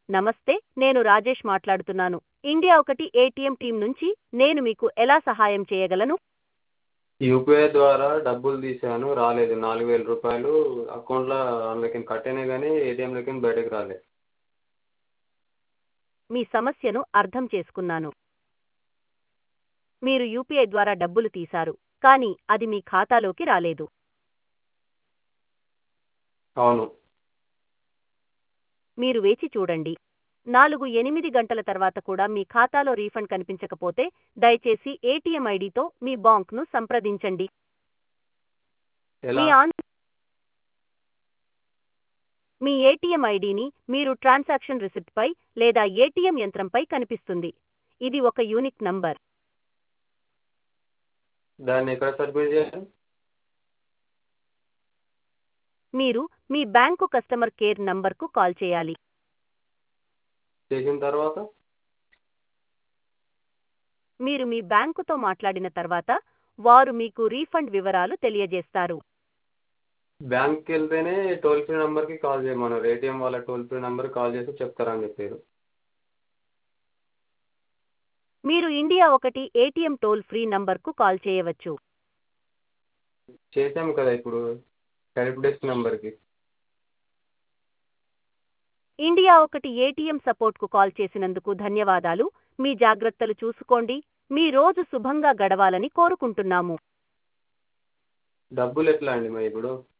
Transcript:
నమస్తే, నేను రాజేష్ మాట్లాడుతున్నాను. ఇండియా ఒకటి ఏటీఎం టీం నుంచి. నేను మీకు ఎలా సహాయం చేయగలను? యూపీఐ ద్వారా డబ్బులు తీసాను, రాలేదు. 4000 రూపాయలు అకౌంట్లో అందులోకి కట్ అయినాయి కానీ ఏటీఎంలోకి బయటకు రాలేదు. మీ సమస్యను అర్థం చేసుకున్నాను. మీరు యూపీఐ ద్వారా డబ్బులు తీశారు, కానీ అది మీ ఖాతాలోకి రాలేదు. అవును. మీరు వేచి చూడండి. 4-8 గంటల తర్వాత కూడా మీ ఖాతాలో రీఫండ్ కనిపించకపోతే దయచేసి ఏటీఎం ఐడితో మీ బ్యాంక్ను సంప్రదించండి. ఎలా? మీ ఆన్ మీ ఏటీఎం ఐడిని మీరు ట్రాన్సాక్షన్ రిసిప్ట్పై లేదా ఏటీఎం యంత్రంపై కనిపిస్తుంది. ఇది ఒక యూనిక్ నంబర్. దాన్ని ఎక్కడ సబ్మిట్ చేయాలి? మీరు మీ బ్యాంకు కస్టమర్ కేర్ నంబర్కు కాల్ చేయాలి. చేసిన తర్వాత మీరు మీ బ్యాంకుతో మాట్లాడిన తర్వాత వారు మీకు రీఫండ్ వివరాలు తెలియజేస్తారు. బ్యాంక్కి వెళ్తేనే టోల్ ఫ్రీ నెంబర్కి కాల్ చేయమన్నారు. ఏటీఎం వాళ్ళ టోల్ ఫ్రీ నెంబర్కి కాల్ చేసి చెప్తారని చెప్పారు. మీరు ఇండియా ఒకటి ఏటీఎం టోల్ ఫ్రీ నంబర్కు కాల్ చేయవచ్చు. చేసాము కదా ఇప్పుడు హెల్ప్ డెస్క్ నెంబర్కి. ఇండియా ఒకటి ఏటీఎం సపోర్ట్కు కాల్ చేసినందుకు ధన్యవాదాలు. మీ జాగ్రత్తలు చూసుకోండి. మీ రోజు శుభంగా గడవాలని కోరుకుంటున్నాము. డబ్బులు ఎట్లా అండి మరి ఇప్పుడు?